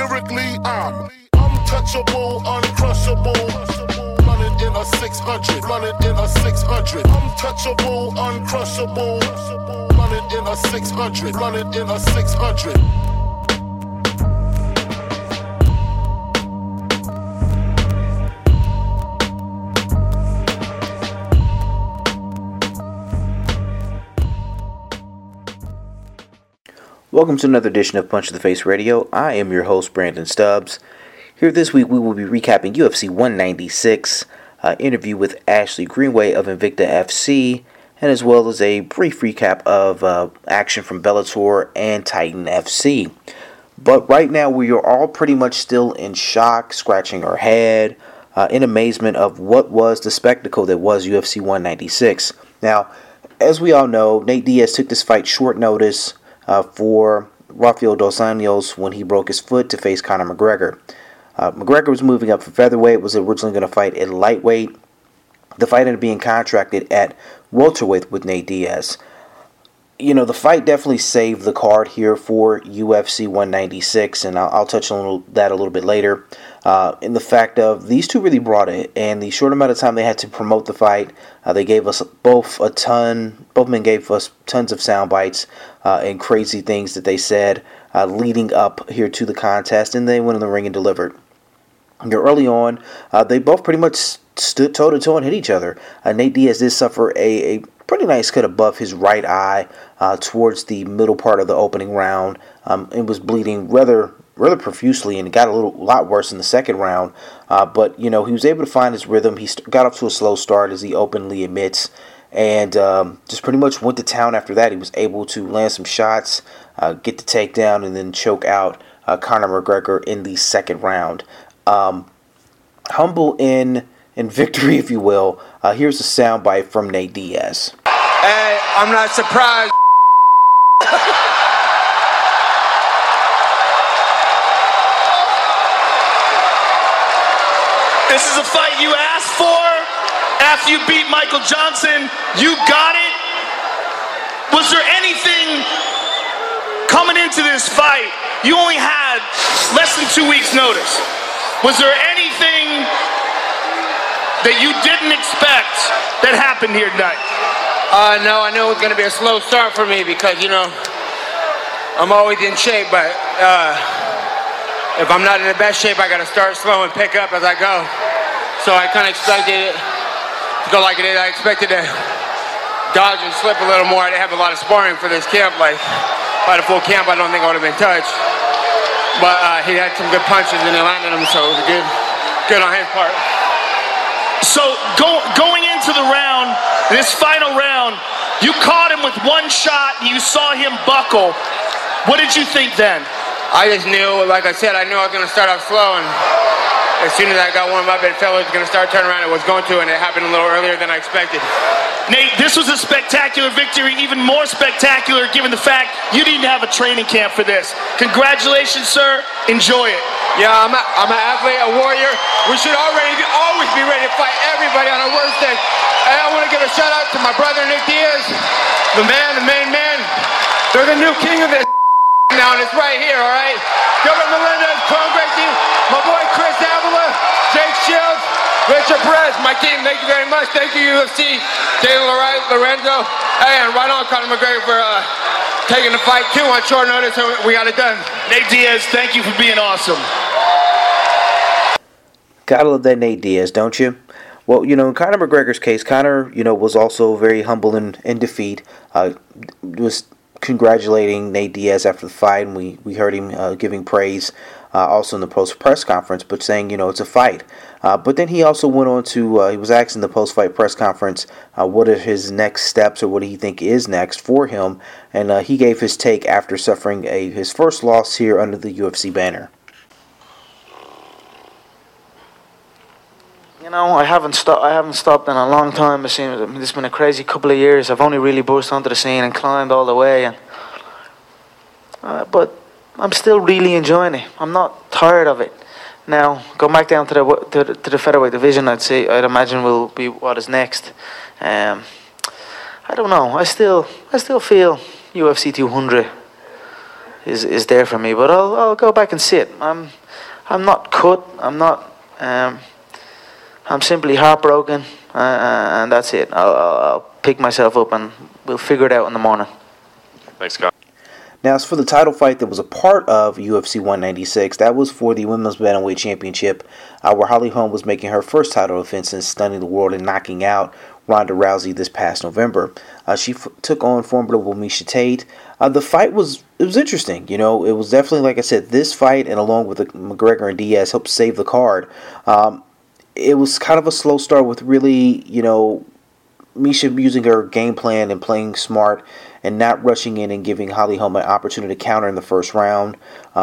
Lyrically, I'm untouchable, uncrushable. Running in a 600, running in a 600. Untouchable, uncrushable. Running in a 600, running in a 600. Welcome to another edition of Punch to the Face Radio. I am your host, Brandon Stubbs. Here this week we will be recapping UFC 196, interview with Ashley Greenway of Invicta FC, and as well as a brief recap of action from Bellator and Titan FC. But right now we are all pretty much still in shock, scratching our head, in amazement of what was the spectacle that was UFC 196. Now, as we all know, Nate Diaz took this fight short notice for Rafael Dos Anjos when he broke his foot to face Conor McGregor. McGregor was moving up for featherweight, was originally going to fight at lightweight. The fight ended up being contracted at welterweight with Nate Diaz. You know, the fight definitely saved the card here for UFC 196, and I'll touch on that a little bit later. In the fact of these two really brought it, and the short amount of time they had to promote the fight, they gave us both men gave us tons of sound bites and crazy things that they said leading up here to the contest, and they went in the ring and delivered. Early on, they both pretty much stood toe-to-toe and hit each other. Nate Diaz did suffer a pretty nice cut above his right eye towards the middle part of the opening round. It was bleeding rather profusely, and it got a lot worse in the second round. But he was able to find his rhythm. He got off to a slow start, as he openly admits, and just pretty much went to town after that. He was able to land some shots, get the takedown, and then choke out Conor McGregor in the second round. Humble in victory, if you will. Here's a soundbite from Nate Diaz. Hey, I'm not surprised. This is a fight you asked for. After you beat Michael Johnson, you got it. Was there anything coming into this fight? You only had less than 2 weeks' notice. Was there anything that you didn't expect that happened here tonight? No, I knew it was going to be a slow start for me because, I'm always in shape, but if I'm not in the best shape, I got to start slow and pick up as I go. So I kind of expected it to go like it did. I expected to dodge and slip a little more. I didn't have a lot of sparring for this camp. Like, if I had a full camp, I don't think I would have been touched. But he had some good punches and he landed them, so it was good on his part. So going into the round, this final round, you caught him with one shot. You saw him buckle. What did you think then? I just knew, like I said, I knew I was going to start off slow, and as soon as I got warmed up, it felt like it was going to start turning around. It was going to, and it happened a little earlier than I expected. Nate, this was a spectacular victory, even more spectacular given the fact you didn't have a training camp for this. Congratulations, sir. Enjoy it. Yeah, I'm an athlete, a warrior. We should always be ready to fight everybody on our worst day. And I want to give a shout out to my brother Nick Diaz, the main man. They're the new king of this now, and it's right here, all right? Gilbert Melendez, Chrome Gracie, my boy Chris Avila, Jake Shields, Richard Perez, my team, thank you very much. Thank you, UFC, Jalen Lorenzo, hey, and right on Conor McGregor for taking the fight, too, on short notice, so we got it done. Nate Diaz, thank you for being awesome. Gotta love that Nate Diaz, don't you? Well, in Conor McGregor's case, Conor, was also very humble in defeat. Was congratulating Nate Diaz after the fight, and we heard him giving praise also in the post-press conference, but saying, it's a fight. But then he also went on to, he was asked in the post-fight press conference what are his next steps or what do he think is next for him, and he gave his take after suffering his first loss here under the UFC banner. I haven't stopped in a long time. It seems this has been a crazy couple of years. I've only really burst onto the scene and climbed all the way, but I'm still really enjoying it. I'm not tired of it. Now, go back down to the featherweight division. I'd imagine will be what is next. I don't know. I still feel UFC 200 is there for me, but I'll go back and see it. I'm not cut. I'm not. I'm simply heartbroken, and that's it. I'll pick myself up and we'll figure it out in the morning. Thanks, Scott. Now, as for the title fight that was a part of UFC 196, that was for the Women's Bantamweight Championship, where Holly Holm was making her first title defense since stunning the world and knocking out Ronda Rousey this past November. She took on formidable Miesha Tate. The fight was interesting. You know, it was definitely, like I said, this fight and along with the McGregor and Diaz helped save the card. It was kind of a slow start with really, you know, Miesha using her game plan and playing smart and not rushing in and giving Holly Holm an opportunity to counter in the first round.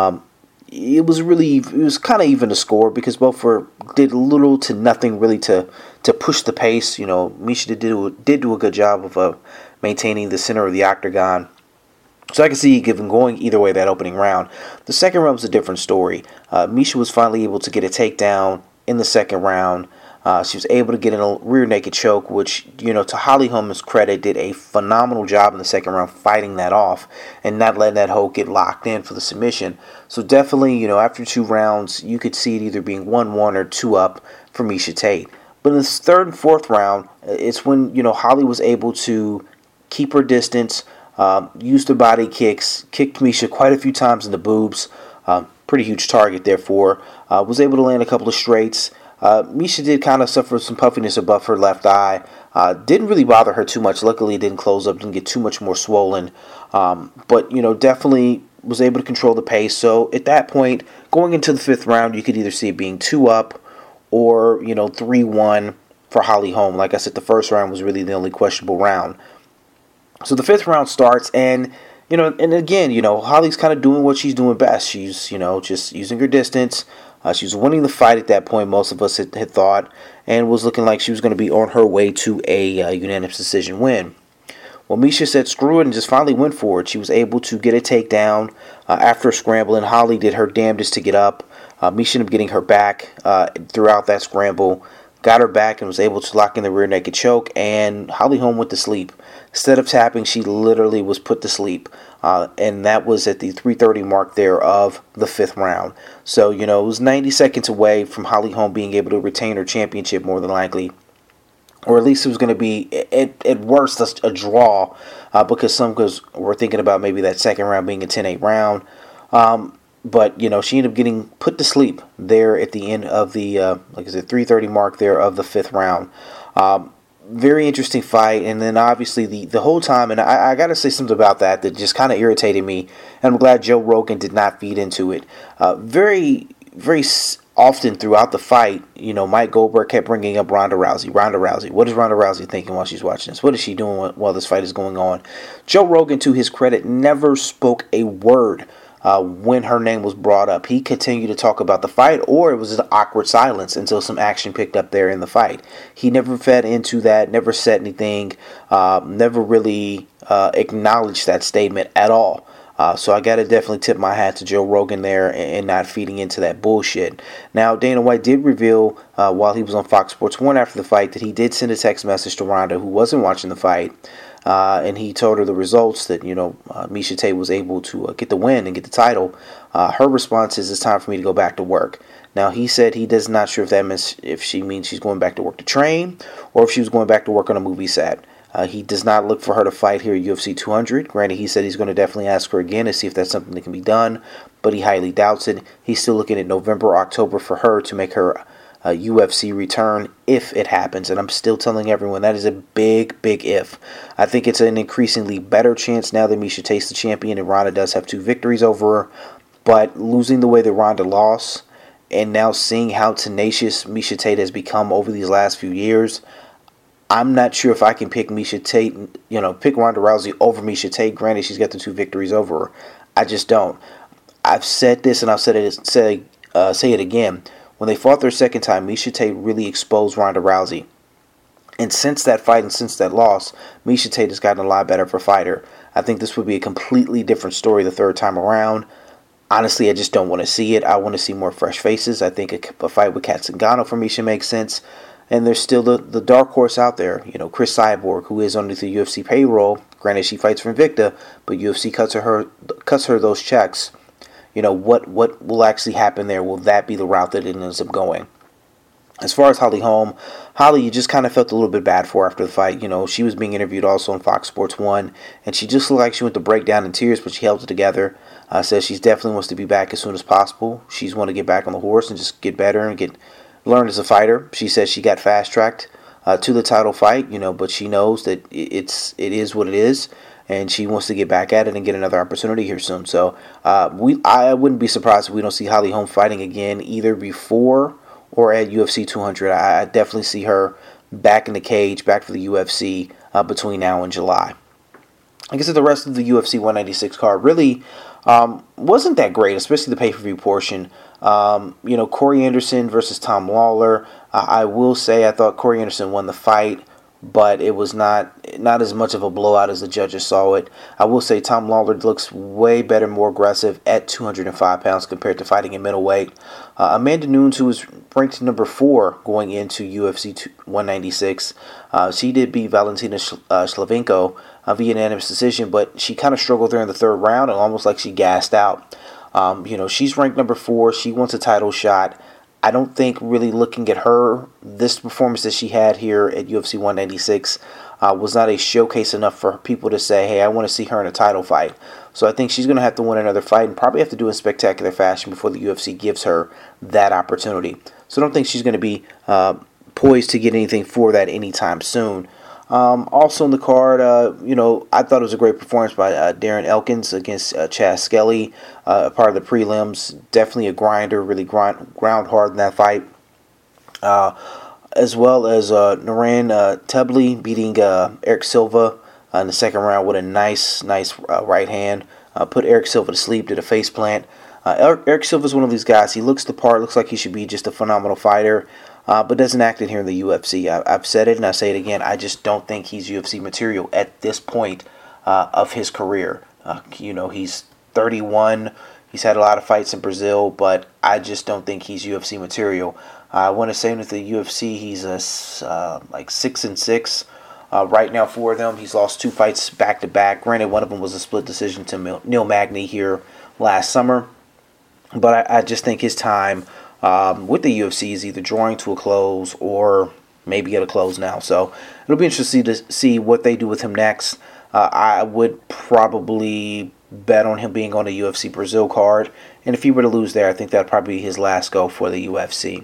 It was kind of even to score because both did little to nothing really to push the pace. You know, Miesha did do a good job of maintaining the center of the octagon. So I can see given going either way that opening round. The second round was a different story. Miesha was finally able to get a takedown in the second round. She was able to get in a rear naked choke, which, you know, to Holly Holm's credit, did a phenomenal job in the second round fighting that off and not letting that hold get locked in for the submission. So definitely, you know, after 2 rounds, you could see it either being 1-1 or 2 up for Miesha Tate. But in the third and fourth round, it's when, you know, Holly was able to keep her distance, use the body kicks, kicked Miesha quite a few times in the boobs. Pretty huge target, therefore. Was able to land a couple of straights. Miesha did kind of suffer some puffiness above her left eye. Didn't really bother her too much. Luckily, it didn't close up, didn't get too much more swollen. But, you know, definitely was able to control the pace. So at that point, going into the fifth round, you could either see it being 2 up or, you know, 3-1 for Holly Holm. Like I said, the first round was really the only questionable round. So the fifth round starts, and, you know, and again, you know, Holly's kind of doing what she's doing best. She's, you know, just using her distance. She was winning the fight at that point, most of us had thought, and was looking like she was going to be on her way to a unanimous decision win. Well, Miesha said screw it and just finally went for it. She was able to get a takedown after a scramble, and Holly did her damnedest to get up. Miesha ended up getting her back throughout that scramble, got her back and was able to lock in the rear naked choke, and Holly Holm went to sleep. Instead of tapping, she literally was put to sleep. And that was at the 3:30 mark there of the fifth round. So, you know, it was 90 seconds away from Holly Holm being able to retain her championship more than likely. Or at least it was going to be, at worst, a draw. Because some were thinking about maybe that second round being a 10-8 round. But, you know, she ended up getting put to sleep there at the end of the, like I said, 3:30 mark there of the fifth round. Very interesting fight, and then obviously the whole time, and I got to say something about that just kind of irritated me, and I'm glad Joe Rogan did not feed into it. Very, very often throughout the fight, you know, Mike Goldberg kept bringing up Ronda Rousey. Ronda Rousey. What is Ronda Rousey thinking while she's watching this? What is she doing while this fight is going on? Joe Rogan, to his credit, never spoke a word when her name was brought up. He continued to talk about the fight, or it was an awkward silence until some action picked up there in the fight. He never fed into that, never said anything, never really acknowledged that statement at all. So I got to definitely tip my hat to Joe Rogan there and not feeding into that bullshit. Now, Dana White did reveal while he was on Fox Sports 1 after the fight that he did send a text message to Ronda, who wasn't watching the fight. And he told her the results that, you know, Miesha Tate was able to get the win and get the title. Her response is, it's time for me to go back to work. Now, he said he does not sure if that means if she means she's going back to work to train or if she was going back to work on a movie set. He does not look for her to fight here at UFC 200. Granted, he said he's going to definitely ask her again to see if that's something that can be done, but he highly doubts it. He's still looking at November, October for her to make her UFC return if it happens. And I'm still telling everyone that is a big, big if. I think it's an increasingly better chance now that Miesha Tate's the champion and Ronda does have 2 victories over her. But losing the way that Ronda lost and now seeing how tenacious Miesha Tate has become over these last few years, I'm not sure if I can pick Miesha Tate, you know, pick Ronda Rousey over Miesha Tate. Granted, she's got the 2 victories over her. I just don't. I've said this and I'll say it again. When they fought their second time, Miesha Tate really exposed Ronda Rousey. And since that fight and since that loss, Miesha Tate has gotten a lot better for a fighter. I think this would be a completely different story the third time around. Honestly, I just don't want to see it. I want to see more fresh faces. I think a fight with Kat Zingano for Miesha makes sense. And there's still the dark horse out there, you know, Chris Cyborg, who is under the UFC payroll. Granted, she fights for Invicta, but UFC cuts her those checks. what will actually happen there? Will that be the route that it ends up going? As far as Holly Holm, Holly, you just kind of felt a little bit bad for her after the fight. She was being interviewed also on Fox Sports 1, and she just looked like she went to break down in tears, but she held it together. Says she definitely wants to be back as soon as possible. She's want to get back on the horse and just get better and learn as a fighter. She says she got fast-tracked to the title fight, but she knows that it is what it is, and she wants to get back at it and get another opportunity here soon. So I wouldn't be surprised if we don't see Holly Holm fighting again either before or at UFC 200. I definitely see her back in the cage, back for the UFC between now and July. I guess the rest of the UFC 196 card really wasn't that great, especially the pay-per-view portion. Corey Anderson versus Tom Lawler. I will say I thought Corey Anderson won the fight, but it was not as much of a blowout as the judges saw it. I will say Tom Lawler looks way better, more aggressive at 205 pounds compared to fighting in middleweight. Amanda Nunes, who was ranked number 4 going into UFC 196, she did beat Valentina Shlevenko via unanimous decision, but she kind of struggled there in the third round and almost like she gassed out. She's ranked number 4. She wants a title shot. I don't think really looking at her, this performance that she had here at UFC 196 was not a showcase enough for people to say, hey, I want to see her in a title fight. So I think she's going to have to win another fight and probably have to do it in spectacular fashion before the UFC gives her that opportunity. So I don't think she's going to be poised to get anything for that anytime soon. Also on the card, I thought it was a great performance by Darren Elkins against Chaz Skelly, part of the prelims. Definitely a grinder, really ground hard in that fight. As well as Naran Tebley beating Eric Silva in the second round with a nice right hand. Put Eric Silva to sleep, did a face plant. Eric Silva is one of these guys. He looks the part, looks like he should be just a phenomenal fighter. But doesn't act it here in the UFC. I've said it and I say it again. I just don't think he's UFC material at this point of his career. He's 31. He's had a lot of fights in Brazil, but I just don't think he's UFC material. I want to say with the UFC, he's like 6-6 right now for them. He's lost 2 fights back to back. Granted, one of them was a split decision to Neil Magny here last summer, but I just think his time with the UFC is either drawing to a close or maybe at a close now. So it'll be interesting to see what they do with him next. I would probably bet on him being on the UFC Brazil card. And if he were to lose there, I think that would probably be his last go for the UFC.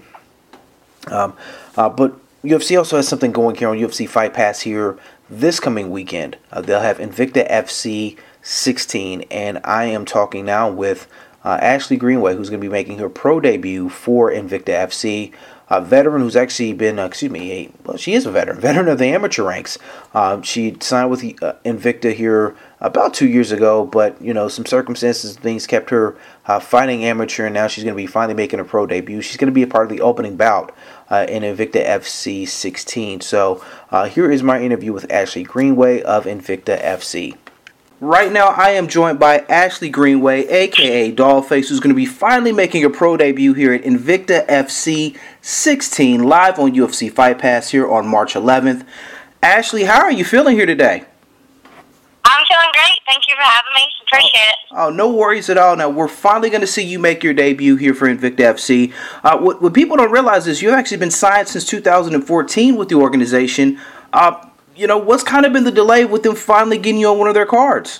But UFC also has something going here on UFC Fight Pass here this coming weekend. They'll have Invicta FC 16. And I am talking now with Ashley Greenway, who's going to be making her pro debut for Invicta FC. A veteran who's actually been, she is a veteran of the amateur ranks. She signed with Invicta here about 2 years ago, but, some circumstances, things kept her fighting amateur, and now she's going to be finally making a pro debut. She's going to be a part of the opening bout in Invicta FC 16. So here is my interview with Ashley Greenway of Invicta FC. Right now, I am joined by Ashley Greenway, a.k.a. Dollface, who's going to be finally making a pro debut here at Invicta FC 16, live on UFC Fight Pass here on March 11th. Ashley, how are you feeling here today? I'm feeling great. Thank you for having me. Appreciate it. Oh, no worries at all. Now, we're finally going to see you make your debut here for Invicta FC. What people don't realize is you've actually been signed since 2014 with the organization. What's kind of been the delay with them finally getting you on one of their cards?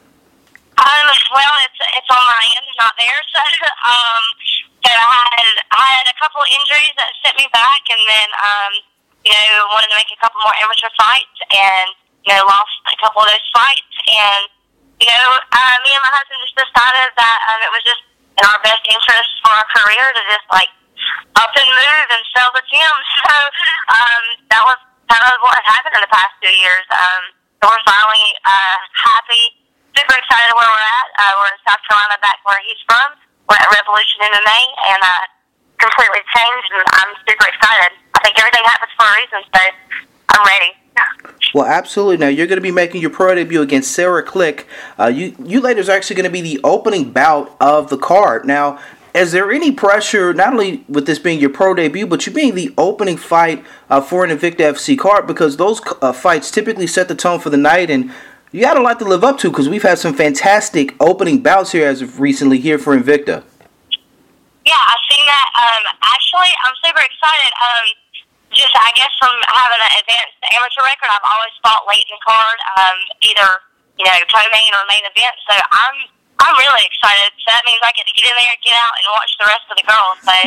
Well, it's on my end, not theirs. So I had a couple of injuries that set me back, and then wanted to make a couple more amateur fights, and lost a couple of those fights, and me and my husband just decided that it was just in our best interest for our career to just up and move and sell the gym. So that was kind of what has happened in the past 2 years. So we're finally happy, super excited where we're at. We're in South Carolina, back where he's from. We're at Revolution MMA, and completely changed, and I'm super excited. I think everything happens for a reason, so I'm ready. Well, absolutely. Now, you're going to be making your pro debut against Sarah Click. You ladies are actually going to be the opening bout of the card. Now, is there any pressure, not only with this being your pro debut, but you being the opening fight for an Invicta FC card? Because those fights typically set the tone for the night, and You got a lot to live up to because we've had some fantastic opening bouts here as of recently here for Invicta. Yeah, I've seen that. Actually, I'm super excited. Just, I guess, from having an advanced amateur record, I've always fought late in the card, either, co-main or main event. So I'm really excited. So that means I get to get in there, get out, and watch the rest of the girls. So.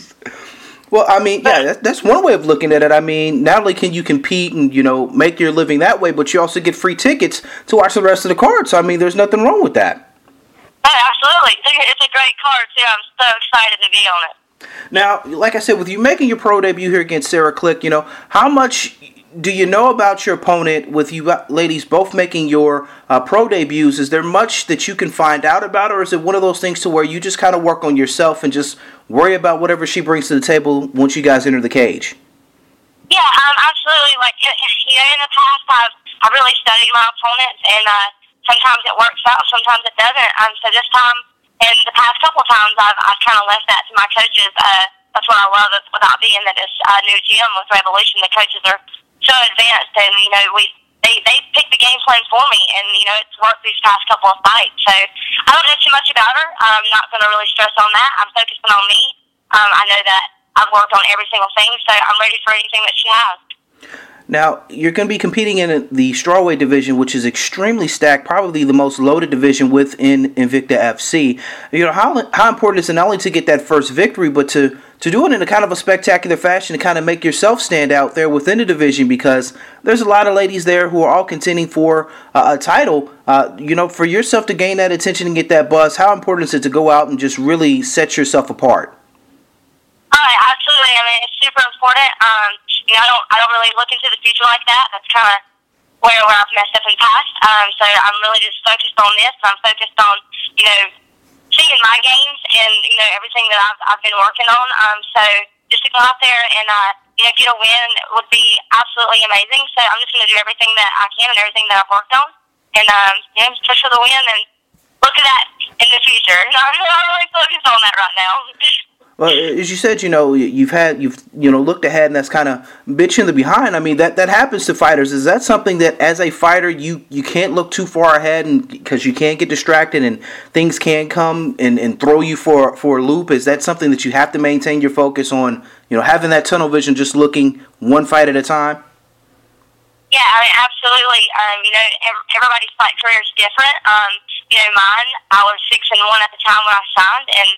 Well, I mean, yeah, that's one way of looking at it. I mean, not only can you compete and, make your living that way, but you also get free tickets to watch the rest of the card. So, I mean, there's nothing wrong with that. Oh, absolutely. It's a great card, too. I'm so excited to be on it. Now, like I said, with you making your pro debut here against Sarah Click, how much do you know about your opponent with you ladies both making your pro debuts? Is there much that you can find out about, or is it one of those things to where you just kind of work on yourself and just worry about whatever she brings to the table once you guys enter the cage? Yeah, absolutely. Like, in the past, I've really studied my opponents, and sometimes it works out, sometimes it doesn't. So this time, and the past couple of times, I've kind of left that to my coaches. That's what I love about being at this new gym with Revolution. The coaches are so advanced, and they pick the game plan for me, and it's worked these past couple of fights. So I don't know too much about her. I'm not going to really stress on that. I'm focusing on me. I know that I've worked on every single thing, so I'm ready for anything that she has. Now, you're going to be competing in the strawweight division, which is extremely stacked, probably the most loaded division within Invicta FC. How important is it not only to get that first victory, but to do it in a kind of a spectacular fashion to kind of make yourself stand out there within the division, because there's a lot of ladies there who are all contending for a title. For yourself to gain that attention and get that buzz, how important is it to go out and just really set yourself apart? Absolutely. I mean, it's super important. I don't really look into the future like that. That's kind of where I've messed up in the past. So I'm really just focused on this. I'm focused on, seeing my games and, everything that I've been working on. So just to go out there and, get a win would be absolutely amazing. So I'm just going to do everything that I can and everything that I've worked on. And, push for the win and look at that in the future. I'm really focused on that right now. Well, as you said, you've looked ahead, and that's kind of bit you in the behind. I mean, that happens to fighters. Is that something that, as a fighter, you can't look too far ahead, and because you can't get distracted, and things can come and throw you for a loop? Is that something that you have to maintain your focus on? Having that tunnel vision, just looking one fight at a time. Yeah, I mean, absolutely. Everybody's fight career is different. Mine, I was 6-1 at the time when I signed, and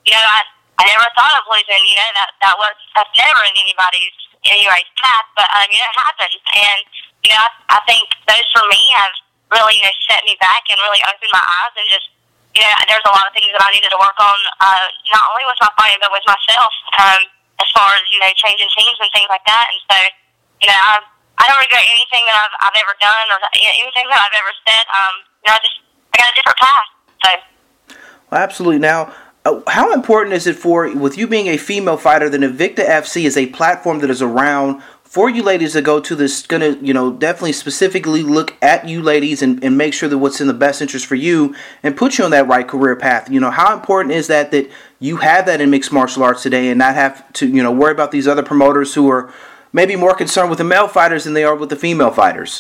I never thought of losing. That's never in anybody's path, but it happens. And I think those for me have really set me back and really opened my eyes, and just there's a lot of things that I needed to work on, not only with my fighting but with myself, as far as changing teams and things like that. And so I don't regret anything that I've ever done or anything that I've ever said. I got a different path. So. Well, absolutely. Now, how important is it with you being a female fighter, that Invicta FC is a platform that is around for you ladies to go to, this going to, definitely specifically look at you ladies and make sure that what's in the best interest for you and put you on that right career path? How important is that you have that in mixed martial arts today and not have to, worry about these other promoters who are maybe more concerned with the male fighters than they are with the female fighters?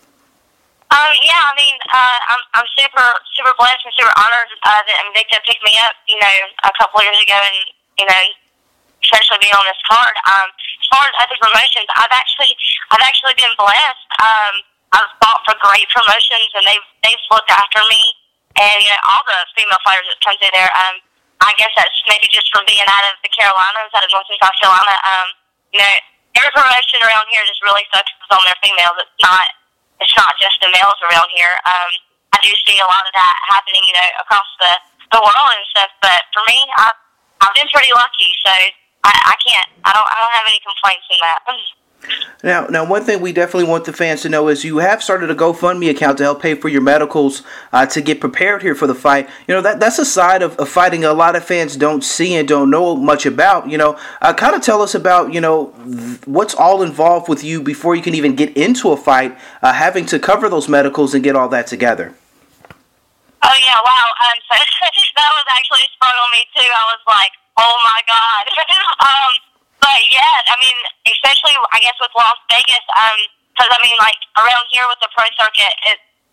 Yeah, I mean, I'm super blessed and super honored that Invicta picked me up, a couple of years ago, and especially being on this card. As far as other promotions, I've actually been blessed. I've fought for great promotions, and they've looked after me, and all the female fighters that come through there. I guess that's maybe just from being out of the Carolinas, out of North and South Carolina. Every promotion around here just really focuses on their females. It's not just the males around here. I do see a lot of that happening, across the world and stuff. But for me, I've been pretty lucky, so I don't have any complaints in that. Now, one thing we definitely want the fans to know is you have started a GoFundMe account to help pay for your medicals to get prepared here for the fight. That's a side of fighting a lot of fans don't see and don't know much about. Kind of tell us about, what's all involved with you before you can even get into a fight, having to cover those medicals and get all that together. Oh, yeah, wow. So that was actually sprung on me, too. I was like, oh, my God. But yeah, I mean, especially I guess with Las Vegas, because I mean, like around here with the pro circuit,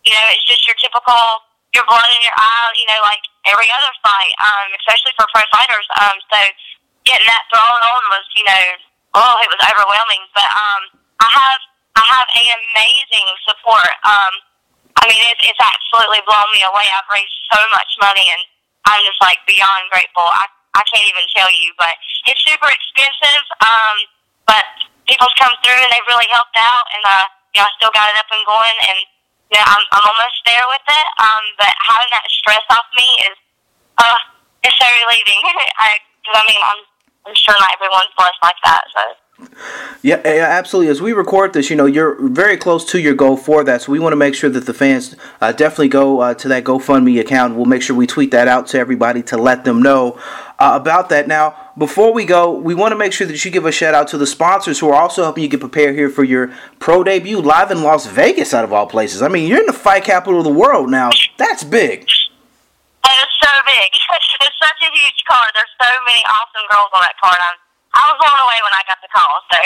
it's just your typical, your blood in your eye, like every other fight, especially for pro fighters. So getting that thrown on was, it was overwhelming. But I have an amazing support. It's absolutely blown me away. I've raised so much money, and I'm just like beyond grateful. I can't even tell you, but it's super expensive. But people's come through and they've really helped out, and I still got it up and going, and I'm almost there with it. But having that stress off me it's so relieving. I'm sure not everyone's blessed like that. So. Yeah, absolutely. As we record this, you're very close to your goal for that, so we want to make sure that the fans definitely go to that GoFundMe account. We'll make sure we tweet that out to everybody to let them know about that. Now, before we go, we want to make sure that you give a shout out to the sponsors who are also helping you get prepared here for your pro debut live in Las Vegas, out of all places. I mean, you're in the fight capital of the world now. That's big. It's so big. It's such a huge card. There's so many awesome girls on that card. I was blown away when I got the call. So,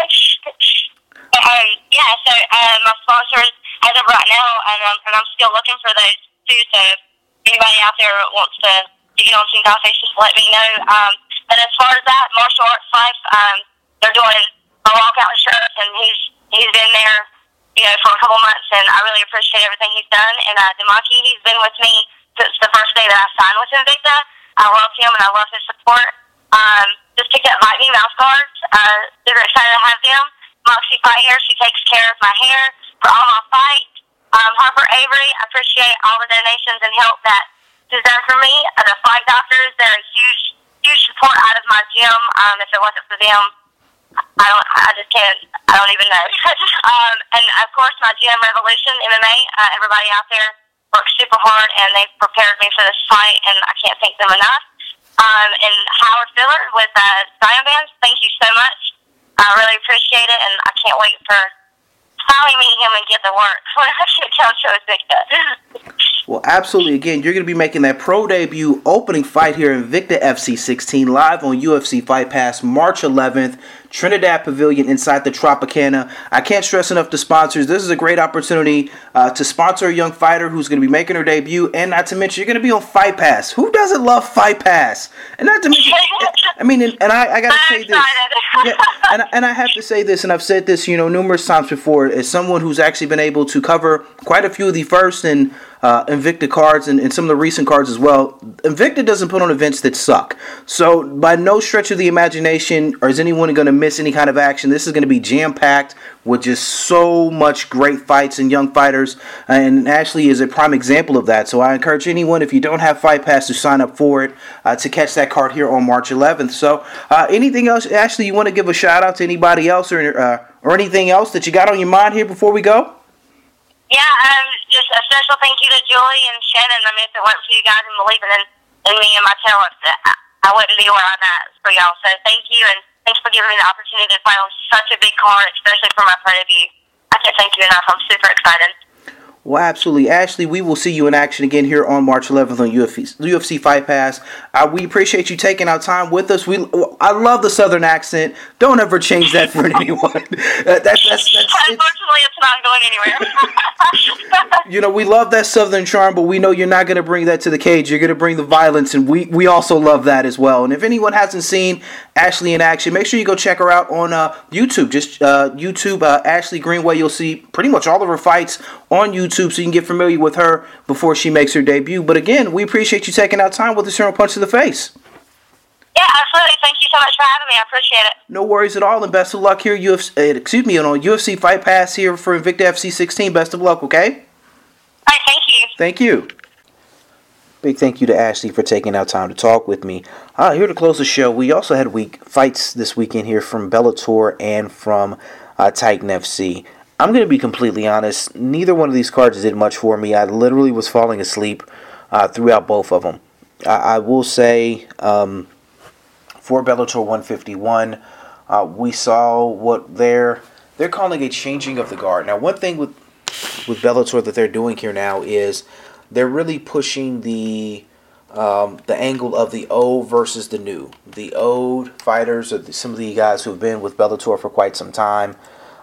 my sponsors as of right now, and I'm still looking for those too. So, if anybody out there wants to get on Team Dollface, just let me know. But as far as that, Martial Arts Life, they're doing a walkout shirts, and he's been there, for a couple months, and I really appreciate everything he's done. And Demaki, he's been with me since the first day that I signed with Invicta. I love him, and I love his support. Just picked up Lightning mouse guards. Super excited to have them. Moxie Fight Hair, she takes care of my hair for all my fights. Harper Avery, I appreciate all the donations and help that she's done for me. The fight doctors, they're a huge support out of my gym. If it wasn't for them, I don't even know. And of course, my gym, Revolution MMA, everybody out there works super hard, and they've prepared me for this fight, and I can't thank them enough. And Howard Filler with Zion Bands, thank you so much. I really appreciate it, and I can't wait for finally meet him and get to work when I should tell Invicta. Well, absolutely. Again, you're going to be making that pro debut opening fight here in Invicta FC 16 live on UFC Fight Pass March 11th, Trinidad Pavilion inside the Tropicana. I can't stress enough to sponsors. This is a great opportunity to sponsor a young fighter who's going to be making her debut, and not to mention, you're going to be on Fight Pass. Who doesn't love Fight Pass? And not to mention, I got to say this. Yeah, and I have to say this, and I've said this, numerous times before, as someone who's actually been able to cover quite a few of the first and Invicta cards and some of the recent cards as well. Invicta doesn't put on events that suck. So by no stretch of the imagination or is anyone going to miss any kind of action. This is going to be jam-packed with just so much great fights and young fighters, and Ashley is a prime example of that. So I encourage anyone, if you don't have Fight Pass, to sign up for it to catch that card here on March 11th. So anything else, Ashley, you want to give a shout out to anybody else or anything else that you got on your mind here before we go? Yeah, just a special thank you to Julie and Shannon. If it weren't for you guys and believing in me and my talents, I wouldn't be where I'm at for y'all. So thank you, and thanks for giving me the opportunity to fight on such a big card, especially for my pro debut. I can't thank you enough. I'm super excited. Well, absolutely. Ashley, we will see you in action again here on March 11th on UFC Fight Pass. We appreciate you taking our time with us. I love the Southern accent. Don't ever change that for anyone. Unfortunately, it's not going anywhere. We love that Southern charm, but we know you're not going to bring that to the cage. You're going to bring the violence, and we also love that as well. And if anyone hasn't seen Ashley in action, make sure you go check her out on YouTube. Just YouTube, Ashley Greenway. You'll see pretty much all of her fights on YouTube, so you can get familiar with her before she makes her debut. But again, we appreciate you taking out time with us here on Punch to the Face. Yeah, absolutely. Thank you so much for having me. I appreciate it. No worries at all, and best of luck here on UFC Fight Pass here for Invicta FC 16. Best of luck, okay? All right, thank you. Thank you. Big thank you to Ashley for taking out time to talk with me. Here to close the show, we also had fights this weekend here from Bellator and from Titan FC. I'm going to be completely honest. Neither one of these cards did much for me. I literally was falling asleep throughout both of them. I will say, for Bellator 151, we saw what they're calling a changing of the guard. Now, one thing with Bellator that they're doing here now is they're really pushing the angle of the old versus the new. The old fighters, or some of the guys who have been with Bellator for quite some time,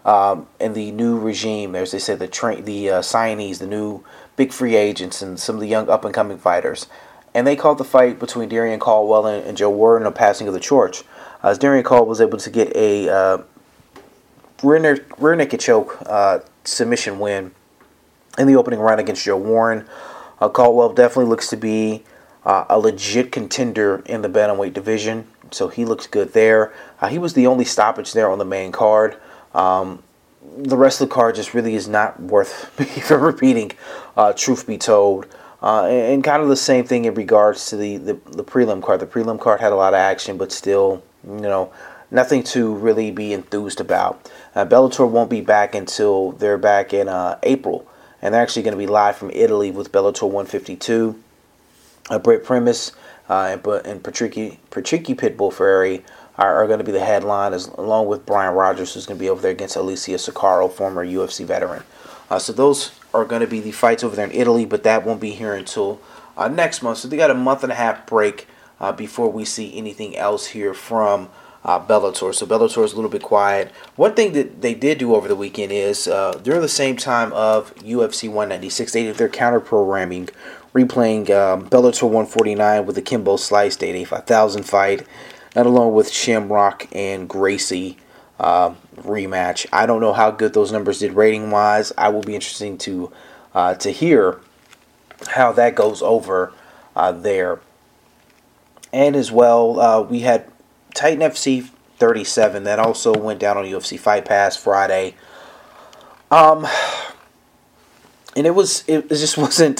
and the new regime, as they said, the signees, the new big free agents, and some of the young up-and-coming fighters. And they called the fight between Darrion Caldwell and Joe Warren a passing of the torch. As Darrion Caldwell was able to get a rear naked choke submission win in the opening round against Joe Warren. Caldwell definitely looks to be a legit contender in the bantamweight division, so he looks good there. He was the only stoppage there on the main card. The rest of the card just really is not worth even repeating, truth be told. And kind of the same thing in regards to the prelim card. The prelim card had a lot of action, but still, nothing to really be enthused about. Bellator won't be back until they're back in April, and they're actually going to be live from Italy with Bellator 152. Brett Primus and Patricky Pitbull Ferrari are going to be the headliners, along with Brian Rogers, who's going to be over there against Alicia Sakaro, former UFC veteran. So those are going to be the fights over there in Italy, but that won't be here until next month. So they got a month and a half break before we see anything else here from Bellator. So Bellator is a little bit quiet. One thing that they did do over the weekend is during the same time of UFC 196, they did their counter-programming, replaying Bellator 149 with the Kimbo Slice Day 5000 fight, and along with Shamrock and Gracie rematch. I don't know how good those numbers did rating-wise. I will be interested to hear how that goes over there. And as well, we had Titan FC 37 that also went down on UFC Fight Pass Friday. And it just wasn't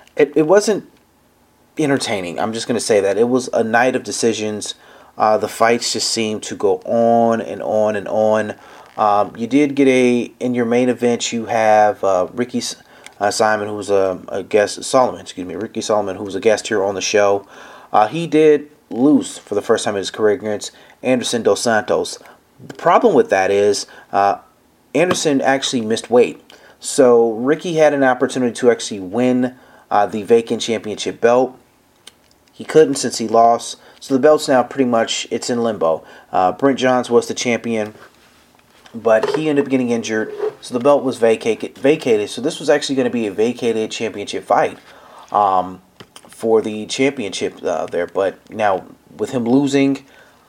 entertaining. I'm just going to say that. It was a night of decisions. The fights just seemed to go on and on and on. You did get in your main event, you have Ricky Solomon, who was a guest, Ricky Solomon, who was a guest here on the show. He did lose for the first time in his career against Anderson Dos Santos. The problem with that is Anderson actually missed weight. So Ricky had an opportunity to actually win the vacant championship belt. He couldn't since he lost. So the belt's now pretty much, it's in limbo. Brent Johns was the champion, but he ended up getting injured. So the belt was vacated. So this was actually going to be a vacated championship fight for the championship there. But now with him losing,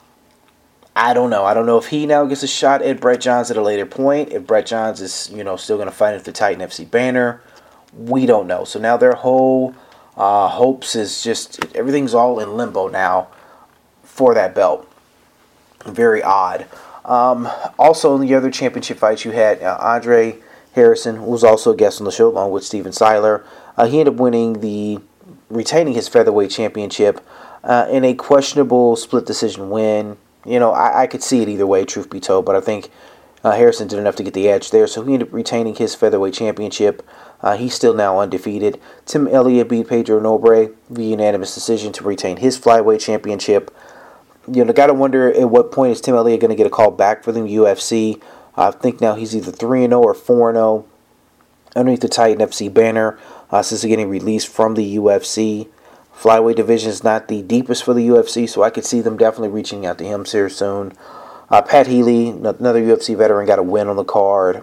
I don't know. I don't know if he now gets a shot at Brett Johns at a later point. If Brett Johns is, still going to fight at the Titan FC banner, we don't know. So now their whole hopes is just, everything's all in limbo now for that belt. Very odd. Also in the other championship fights, you had Andre Harrison, who was also a guest on the show, along with Steven Seiler. He ended up retaining his featherweight championship in a questionable split decision win. I could see it either way, truth be told, but I think Harrison did enough to get the edge there, so he ended up retaining his featherweight championship. He's still now undefeated. Tim Elliott beat Pedro Nobre via unanimous decision to retain his flyweight championship. Got to wonder at what point is Tim Elliott going to get a call back for the UFC. I think now he's either 3-0 or 4-0 underneath the Titan FC banner since getting released from the UFC. Flyweight division is not the deepest for the UFC, so I could see them definitely reaching out to him here soon. Pat Healy, another UFC veteran, got a win on the card.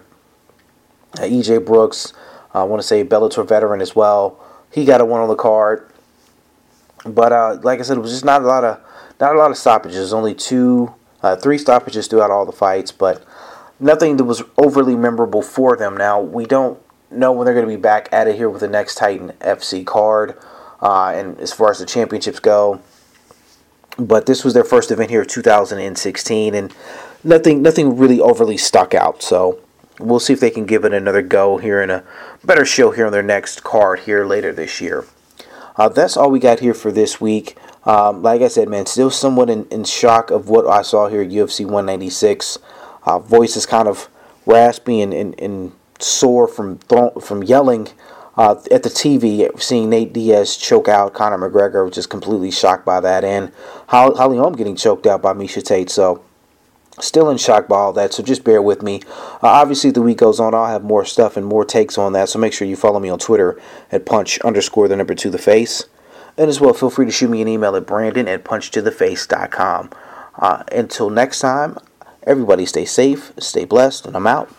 EJ Brooks, I want to say Bellator veteran as well. He got a win on the card. But like I said, it was just not a lot of stoppages. Only 3 stoppages throughout all the fights, but nothing that was overly memorable for them. Now, we don't know when they're going to be back at it here with the next Titan FC card. And as far as the championships go, but this was their first event here in 2016, and nothing really overly stuck out. So we'll see if they can give it another go here in a better show here on their next card here later this year. That's all we got here for this week. Like I said, man, still somewhat in shock of what I saw here at UFC 196. Voice is kind of raspy and sore from yelling at the TV, seeing Nate Diaz choke out Conor McGregor, was just completely shocked by that, and Holly Holm getting choked out by Miesha Tate. So still in shock by all that, so just bear with me. Obviously, the week goes on. I'll have more stuff and more takes on that, so make sure you follow me on Twitter at punch_2theface. And as well, feel free to shoot me an email at brandon@punchtotheface.com. Until next time, everybody stay safe, stay blessed, and I'm out.